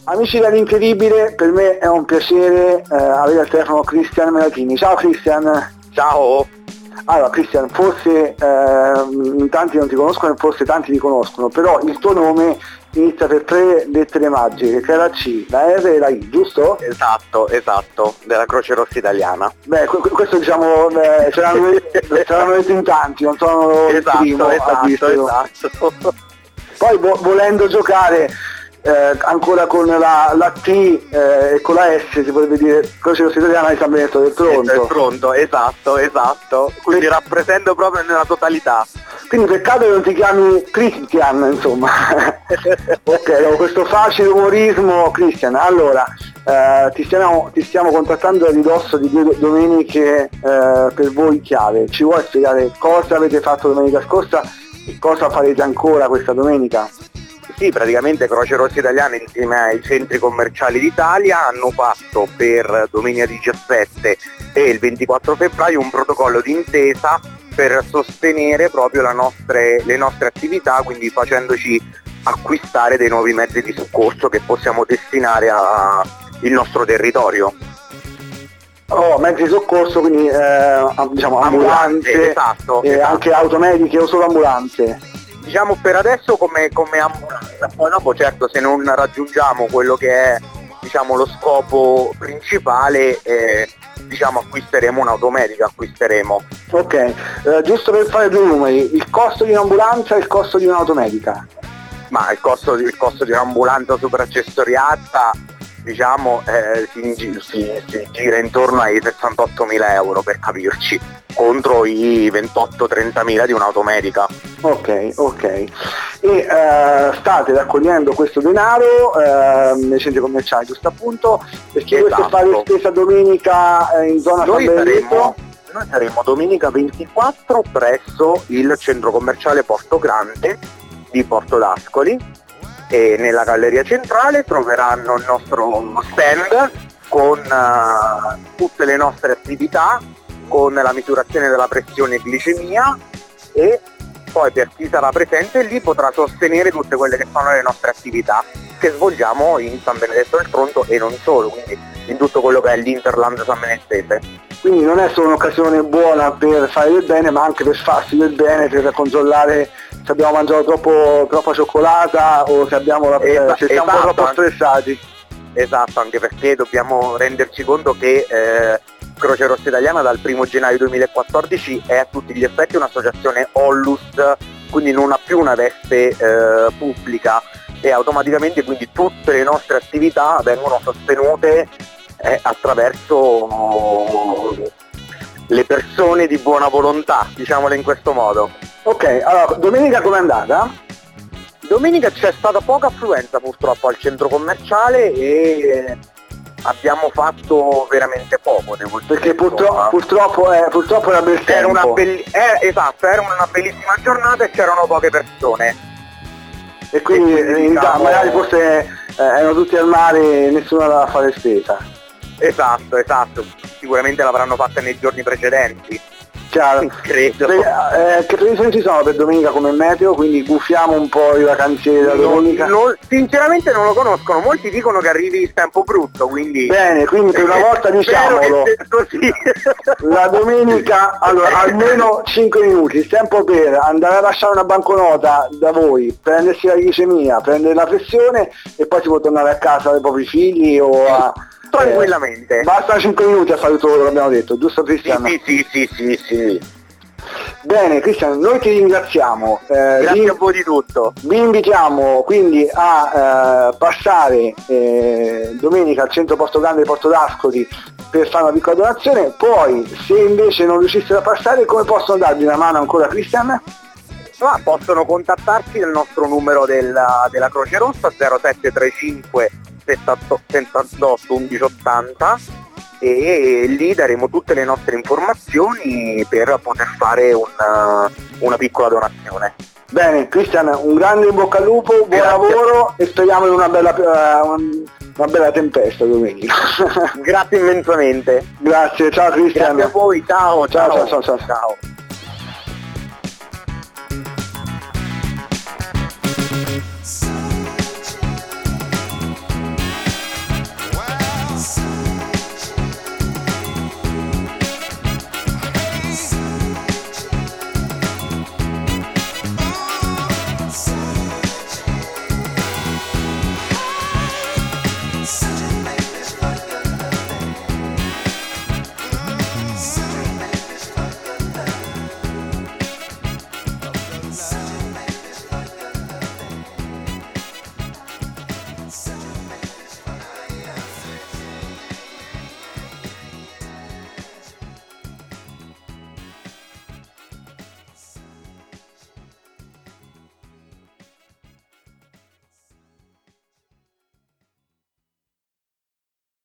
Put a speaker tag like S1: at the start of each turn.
S1: Amici dell'Incredibile, per me è un piacere avere al telefono Cristian Melatini. Ciao Cristian.
S2: Ciao.
S1: Allora Cristian, forse tanti non ti conoscono e forse tanti ti conoscono, però il tuo nome inizia per 3 lettere magiche, che è la C, la R e la I, giusto?
S2: Esatto, della Croce Rossa Italiana.
S1: Beh, questo diciamo, ce l'hanno detto in tanti, non sono il primo a dirlo.
S2: Esatto.
S1: Poi volendo giocare ancora con la T e con la S, si potrebbe dire Croce Rossa Italiana di San Benedetto del Tronto.
S2: Del Tronto, esatto. Quindi rappresento proprio nella totalità.
S1: Quindi peccato che non ti chiami Cristian, insomma. Ok, questo facile umorismo. Cristian, allora ti stiamo contattando a ridosso di 2 domeniche per voi chiave. Ci vuoi spiegare cosa avete fatto domenica scorsa e cosa farete ancora questa domenica?
S2: Sì, praticamente Croce Rossa Italiana insieme ai centri commerciali d'Italia hanno fatto per domenica 17 e il 24 febbraio un protocollo d'intesa per sostenere proprio le nostre attività, quindi facendoci acquistare dei nuovi mezzi di soccorso che possiamo destinare al nostro territorio.
S1: Mezzi di soccorso, quindi diciamo ambulanze, esatto. Anche automediche o solo ambulanze?
S2: Diciamo per adesso come ambulanza, poi dopo certo se non raggiungiamo quello che è diciamo lo scopo principale acquisteremo un'automedica,
S1: Ok, giusto per fare 2 numeri, il costo di un'ambulanza e il costo di un'automedica?
S2: Ma il costo di un'ambulanza super accessoriata diciamo si gira intorno ai 68.000 euro per capirci, contro i 28-30.000 di un'automedica.
S1: Ok. E state raccogliendo questo denaro nei centri commerciali, giusto appunto, perché
S2: esatto.
S1: Volete fare spesa domenica in zona San Benedetto?
S2: Noi saremo domenica 24 presso il centro commerciale Porto Grande di Porto d'Ascoli, e nella galleria centrale troveranno il nostro stand con tutte le nostre attività, con la misurazione della pressione e glicemia, e poi per chi sarà presente lì potrà sostenere tutte quelle che sono le nostre attività che svolgiamo in San Benedetto del Tronto e non solo, quindi in tutto quello che è l'Interland San Benedettese.
S1: Quindi non è solo un'occasione buona per fare del bene, ma anche per farsi del bene, per controllare se abbiamo mangiato troppa cioccolata o se siamo un po' troppo stressati.
S2: Esatto, anche perché dobbiamo renderci conto che Croce Rossa Italiana dal 1 gennaio 2014 è a tutti gli effetti un'associazione Onlus, quindi non ha più una veste pubblica, e automaticamente quindi tutte le nostre attività vengono sostenute attraverso le persone di buona volontà, diciamole in questo modo.
S1: Ok, allora domenica com'è andata?
S2: Domenica c'è stata poca affluenza purtroppo al centro commerciale e abbiamo fatto veramente poco, devo dire.
S1: Perché purtroppo era bel tempo.
S2: Esatto, era una bellissima giornata e c'erano poche persone.
S1: E quindi magari forse erano tutti al mare e nessuno andava a fare spesa.
S2: Esatto, sicuramente l'avranno fatta nei giorni precedenti.
S1: Chiaro.
S2: Credo.
S1: Che previsioni ci sono per domenica come meteo? Quindi gufiamo un po' i vacanzieri della domenica?
S2: Sinceramente non lo conoscono, molti dicono che arrivi il tempo brutto, quindi...
S1: Bene, quindi per una volta diciamolo.
S2: Così.
S1: La domenica, allora, almeno 5 minuti, il tempo per andare a lasciare una banconota da voi, prendersi la glicemia, prendere la pressione e poi si può tornare a casa dai propri figli o a...
S2: Tranquillamente.
S1: Basta 5 minuti a fare tutto quello che abbiamo detto, giusto Cristian?
S2: Sì.
S1: Bene Cristian, noi ti ringraziamo.
S2: Grazie a voi di tutto.
S1: Vi invitiamo quindi a passare domenica al centro Porto Grande di Porto d'Ascoli per fare una piccola donazione. Poi se invece non riuscissero a passare, come possono darvi una mano ancora Cristian?
S2: Possono contattarci nel nostro numero della Croce Rossa 0735 78 1180 e lì daremo tutte le nostre informazioni per poter fare una piccola donazione.
S1: Bene Cristian, un grande in bocca al lupo, buon lavoro e speriamo in una bella tempesta domenica.
S2: Grazie immensamente.
S1: Grazie, ciao Cristian.
S2: Grazie a voi, ciao.
S1: Ciao.